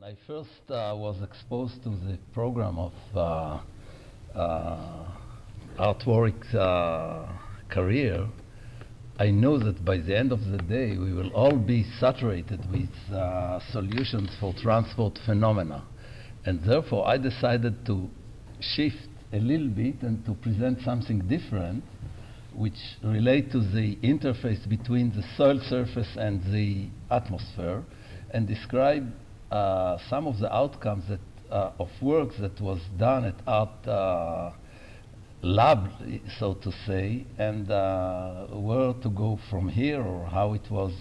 I first was exposed to the program of Art Warwick's career. I know that by the end of the day we will all be saturated with solutions for transport phenomena, and therefore I decided to shift a little bit and to present something different, which relate to the interface between the soil surface and the atmosphere, and describe some of the outcomes that, of work that was done at Art Lab, so to say, and where to go from here, or how it was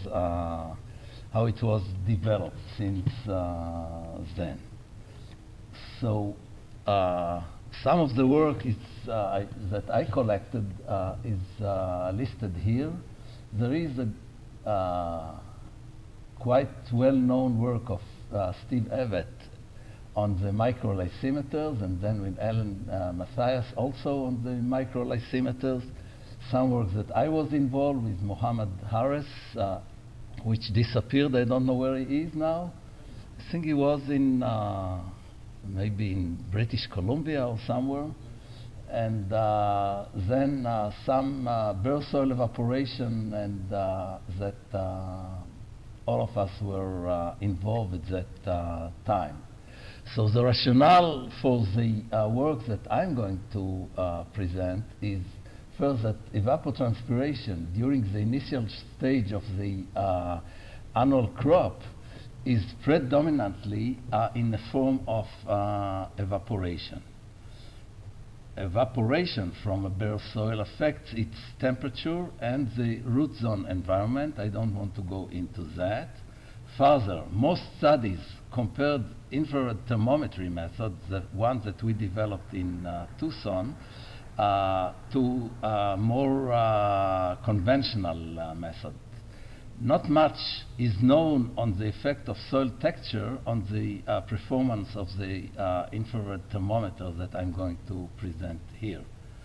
developed since then. So some of the work is, that I collected is listed here. There is a quite well-known work of Steve Evett on the microlysimeters, and then with Alan Mathias also on the microlysimeters. Some work that I was involved with, Mohammed Harris, which disappeared. I don't know where he is now. I think he was in maybe in British Columbia or somewhere. And then some bare soil evaporation, and that all of us were involved at that time. So the rationale for the work that I'm going to present is first that evapotranspiration during the initial stage of the annual crop is predominantly in the form of evaporation. Evaporation from a bare soil affects its temperature and the root zone environment. I don't want to go into that. Further, most studies compared infrared thermometry methods, the one that we developed in Tucson, to more conventional methods. Not much is known on the effect of soil texture on the performance of the infrared thermometer that I'm going to present here.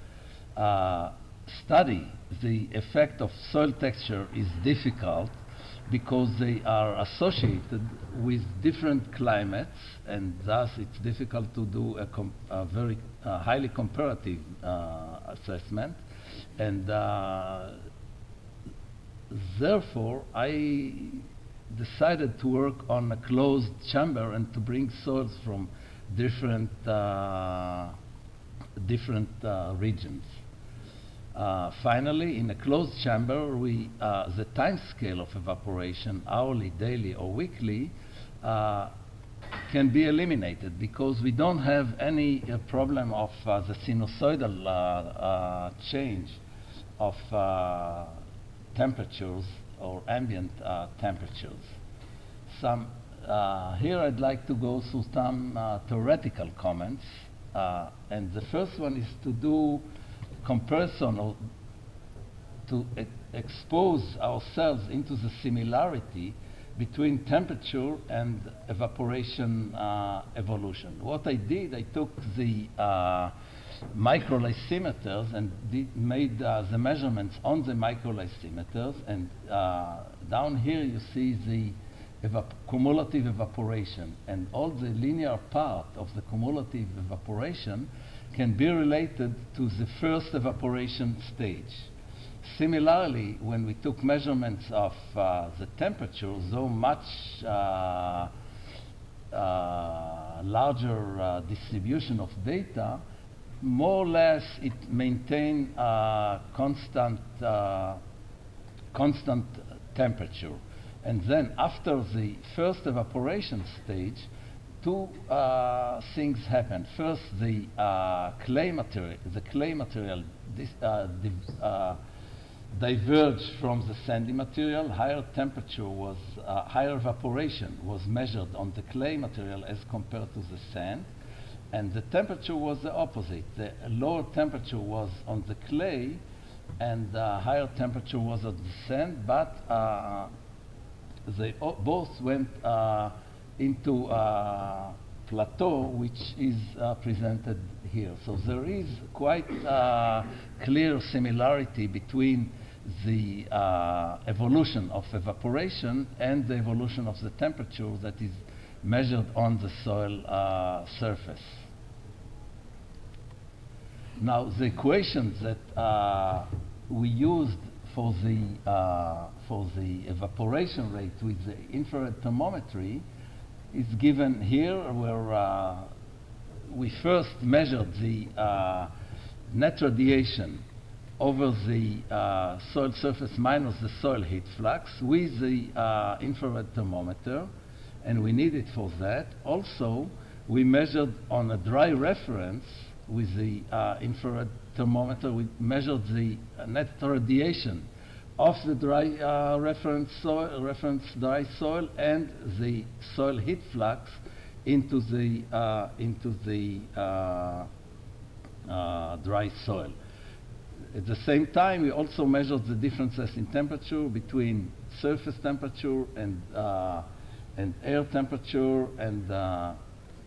Study the effect of soil texture is difficult because they are associated with different climates, and thus it's difficult to do a very highly comparative assessment. And therefore, I decided to work on a closed chamber and to bring soils from different regions. Finally, in a closed chamber, the time scale of evaporation, hourly, daily, or weekly, can be eliminated because we don't have any problem of the sinusoidal change of temperatures or ambient temperatures. Here I'd like to go through some theoretical comments, and the first one is to do comparison, or to expose ourselves into the similarity between temperature and evaporation evolution. What I did, I took the microlysimeters and made the measurements on the microlysimeters, and down here you see the cumulative evaporation, and all the linear part of the cumulative evaporation can be related to the first evaporation stage. Similarly, when we took measurements of the temperature, though much larger distribution of data, more or less it maintained constant temperature. And then after the first evaporation stage, two things happen. First, the clay material diverged from the sandy material. Higher evaporation was measured on the clay material as compared to the sand, and the temperature was the opposite. The lower temperature was on the clay, and the higher temperature was on the sand, but they both went into a plateau, which is presented here. So there is quite clear similarity between the evolution of evaporation and the evolution of the temperature that is measured on the soil surface. Now, the equations that we used for the evaporation rate with the infrared thermometry is given here, where we first measured the net radiation over the soil surface minus the soil heat flux with the infrared thermometer, and we need it for that. Also, we measured on a dry reference with the infrared thermometer, we measured the net radiation of the dry reference dry soil and the soil heat flux into the dry soil. At the same time, we also measured the differences in temperature between surface temperature and air temperature, and the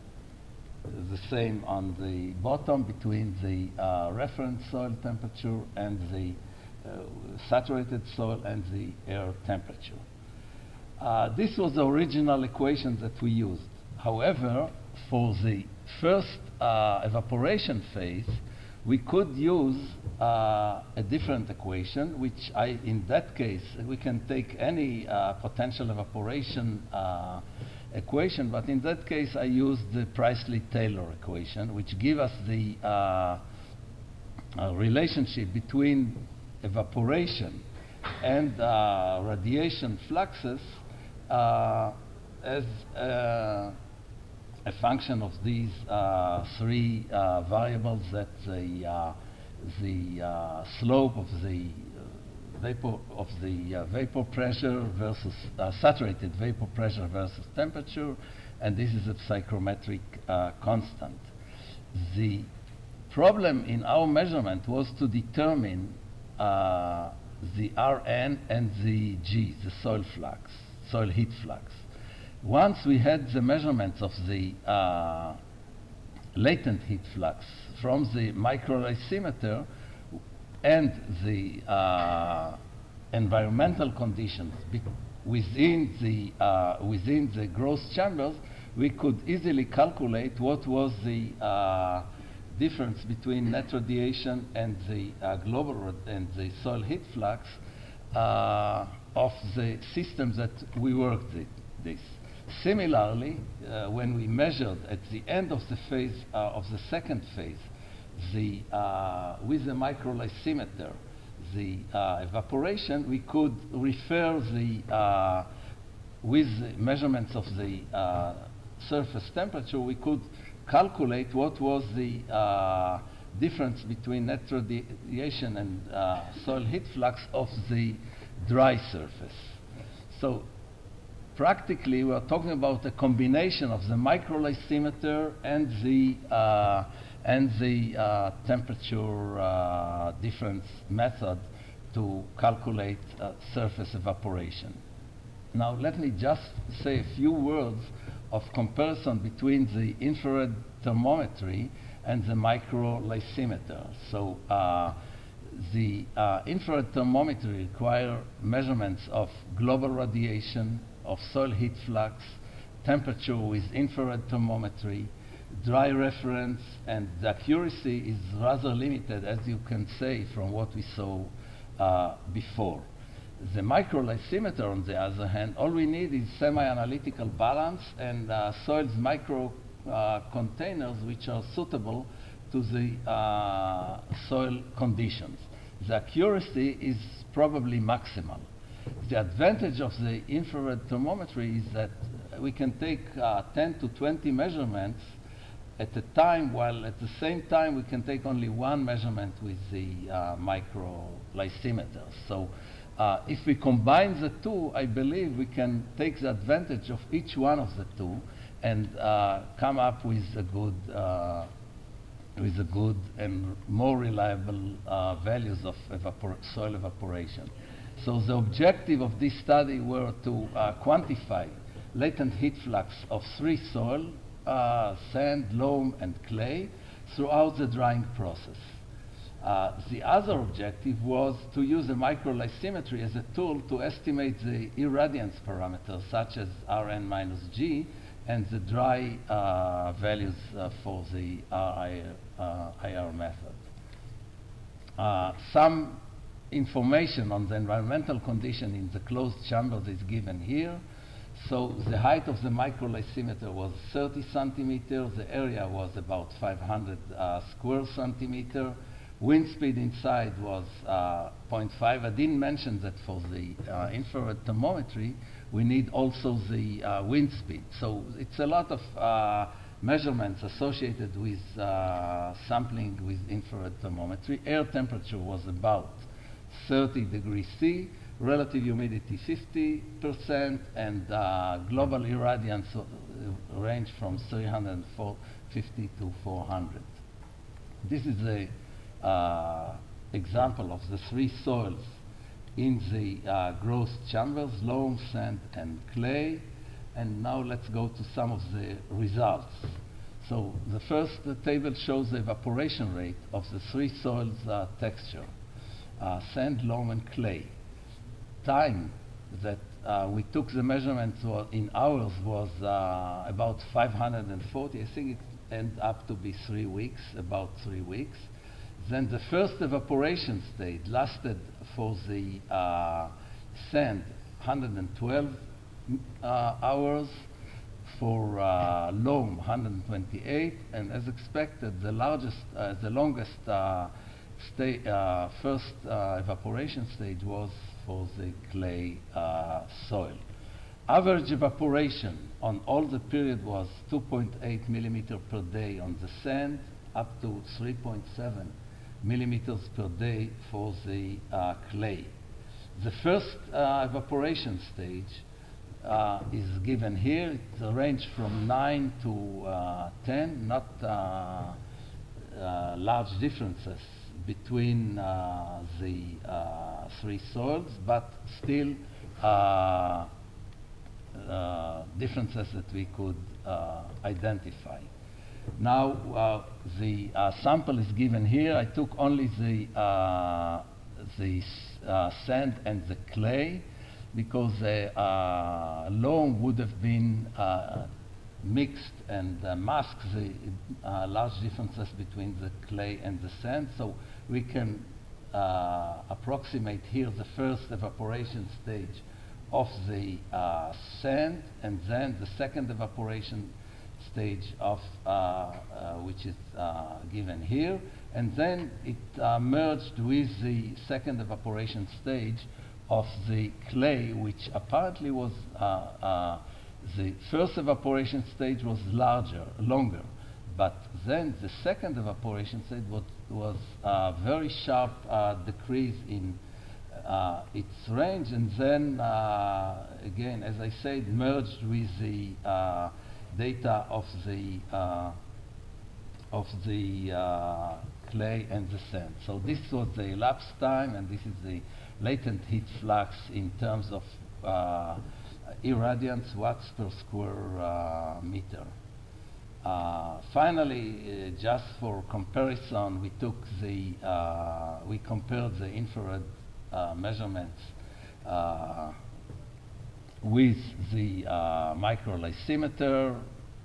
same on the bottom between the reference soil temperature and the saturated soil and the air temperature. This was the original equation that we used. However, for the first evaporation phase, we could use a different equation, which in that case, we can take any potential evaporation equation, but in that case, I used the Priestley-Taylor equation, which gives us the relationship between evaporation and radiation fluxes as a function of these three variables, that the slope of the vapor pressure versus saturated vapor pressure versus temperature, and this is a psychrometric constant. The problem in our measurement was to determine the Rn and the G, the soil heat flux. Once we had the measurements of the latent heat flux from the microlithimeter and the environmental conditions within the gross chambers, we could easily calculate what was the difference between net radiation and the global and the soil heat flux of the systems that we worked with this. Similarly, when we measured at the end of the phase of the second phase, with the microlithimeter, the evaporation, we could refer with the measurements of the surface temperature, we could calculate what was the difference between net radiation and soil heat flux of the dry surface. So practically, we are talking about a combination of the microlithimeter and the temperature difference method to calculate surface evaporation. Now, let me just say a few words of comparison between the infrared thermometry and the microlithimeter. So, the infrared thermometry require measurements of global radiation, of soil heat flux, temperature with infrared thermometry, dry reference, and the accuracy is rather limited, as you can say from what we saw before. The microlithimeter, on the other hand, all we need is semi-analytical balance and soil's micro containers which are suitable to the soil conditions. The accuracy is probably maximal. The advantage of the infrared thermometry is that we can take 10 to 20 measurements at a time, while at the same time we can take only one measurement with the microlithimeter. So if we combine the two, I believe we can take the advantage of each one of the two and come up with a good and more reliable values of soil evaporation. So the objective of this study were to quantify latent heat flux of three soil, sand, loam, and clay throughout the drying process. The other objective was to use the microlithimetry as a tool to estimate the irradiance parameters such as Rn minus G and the dry values for the IR method. Some information on the environmental condition in the closed chambers is given here. So the height of the microlysimeter was 30 centimeters. The area was about 500 square centimeter. Wind speed inside was 0.5. I didn't mention that for the infrared thermometry, we need also the wind speed. So it's a lot of measurements associated with sampling with infrared thermometry. Air temperature was about 30 degrees C, relative humidity 50%, and global irradiance range from 350 to 400. This is a example of the three soils in the growth chambers: loam, sand, and clay. And now let's go to some of the results. So the first table shows the evaporation rate of the three soils texture: sand, loam, and clay. Time that we took the measurements in hours was about 540. I think it ended up to be 3 weeks, about 3 weeks. Then the first evaporation stage lasted for the sand 112 hours, for loam 128, and as expected, the longest first evaporation stage was for the clay soil. Average evaporation on all the period was 2.8 millimeter per day on the sand, up to 3.7 millimeters per day for the clay. The first evaporation stage is given here. It ranges from 9 to 10, not large differences between the three soils, but still differences that we could identify. Now the sample is given here. I took only the sand and the clay, because the loam would have been mixed and masked the large differences between the clay and the sand. So we can approximate here the first evaporation stage of the sand, and then the second evaporation stage of which is given here, and then it merged with the second evaporation stage of the clay, which apparently was the first evaporation stage was longer, but then the second evaporation stage was a very sharp decrease in its range, and then again, as I said, merged with the data of the clay and the sand. So this was the elapsed time, and this is the latent heat flux in terms of irradiance watts per square meter. Finally, just for comparison, we compared the infrared measurements with the microlysimeter.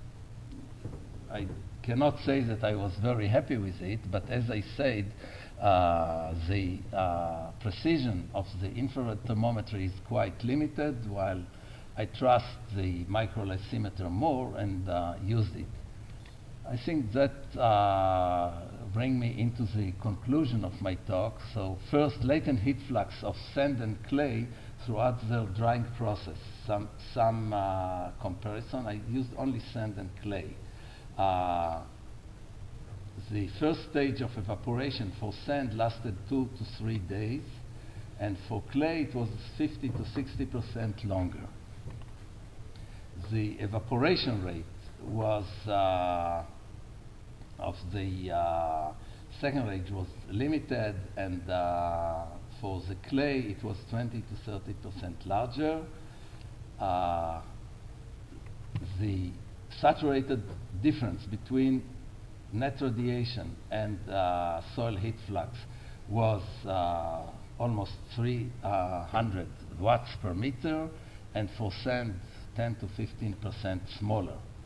I cannot say that I was very happy with it, but as I said, the precision of the infrared thermometer is quite limited, while I trust the microlysimeter more and used it. I think that brings me into the conclusion of my talk. So first, latent heat flux of sand and clay throughout the drying process. Some comparison. I used only sand and clay. The first stage of evaporation for sand lasted 2 to 3 days, and for clay it was 50 to 60% longer. The evaporation rate was of the second range was limited, and for the clay it was 20 to 30% larger. The saturated difference between net radiation and soil heat flux was almost 300 watts per meter, and for sand 10 to 15% smaller.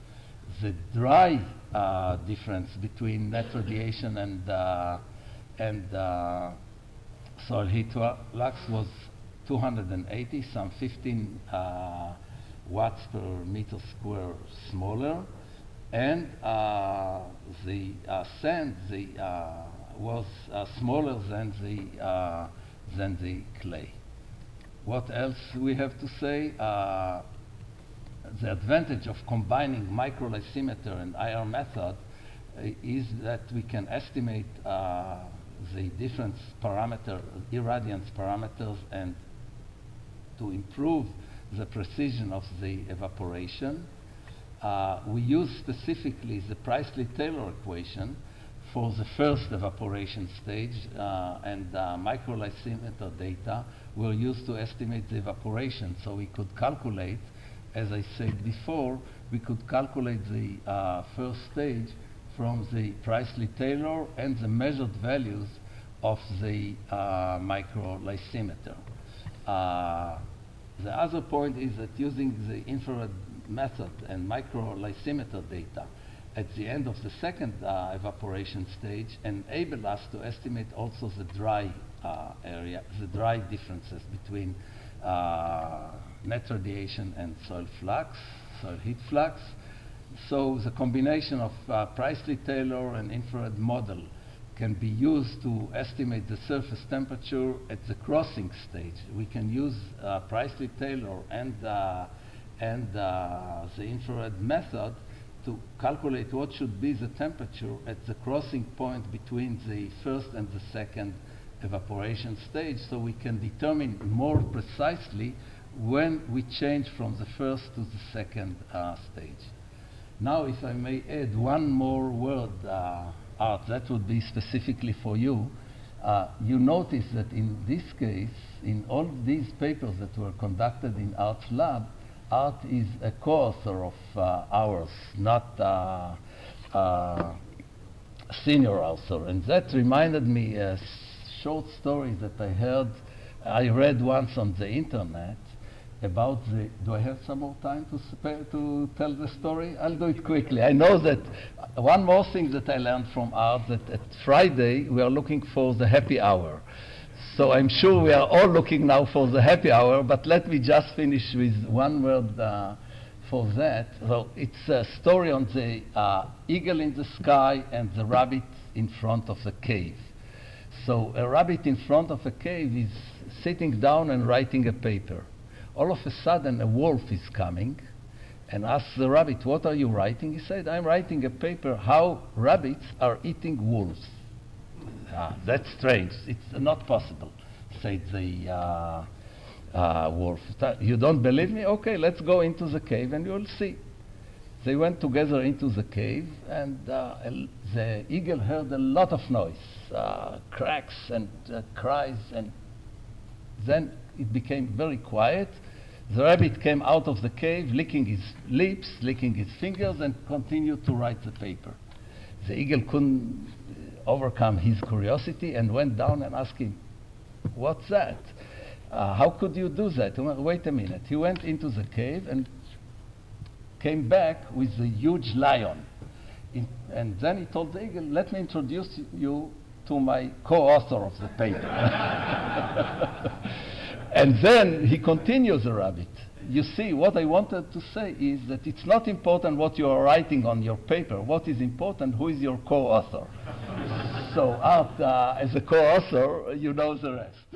the dry difference between net radiation and soil heat flux was 280, some 15 watts per meter square smaller, and the sand was smaller than the clay. What else we have to say? The advantage of combining microlysimeter and IR method is that we can estimate the difference parameter, irradiance parameters, and to improve the precision of the evaporation. We use specifically the Priestley-Taylor equation for the first evaporation stage, and microlysimeter data were used to estimate the evaporation. So we could calculate, as I said before, we could calculate the first stage from the Priestley-Taylor and the measured values of the microlysimeter. The other point is that using the infrared method and microlysimeter data at the end of the second evaporation stage enable us to estimate also the dry area, the dry differences between net radiation and soil flux, soil heat flux. So the combination of Priestley-Taylor and infrared model can be used to estimate the surface temperature at the crossing stage. We can use Priestley-Taylor and the infrared method to calculate what should be the temperature at the crossing point between the first and the second evaporation stage, so we can determine more precisely when we change from the first to the second stage. Now, if I may add one more word, Art, that would be specifically for you. You notice that in this case, in all these papers that were conducted in Art's lab, Art is a co-author of ours, not senior author. And that reminded me a short story that I read once on the internet about the, do I have some more time to tell the story? I'll do it quickly. I know that one more thing that I learned from Art, that at Friday we are looking for the happy hour. So I'm sure we are all looking now for the happy hour, but let me just finish with one word for that. So it's a story on the eagle in the sky and the rabbit in front of a cave. So a rabbit in front of a cave is sitting down and writing a paper. All of a sudden, a wolf is coming and asks the rabbit, "What are you writing?" He said, "I'm writing a paper how rabbits are eating wolves." That's strange. It's not possible, said the wolf. "You don't believe me? Okay, let's go into the cave and you'll see." They went together into the cave, and the eagle heard a lot of noise, cracks and cries, and then it became very quiet. The rabbit came out of the cave, licking his lips, licking his fingers, and continued to write the paper. The eagle couldn't overcome his curiosity and went down and asked him, "What's that? How could you do that?" He went, "Wait a minute." He went into the cave and came back with a huge lion. And then he told the eagle, "Let me introduce you to my co-author of the paper." And then he continues, the rabbit. You see, what I wanted to say is that it's not important what you are writing on your paper. What is important, who is your co-author. So Art, as a co-author, you know the rest.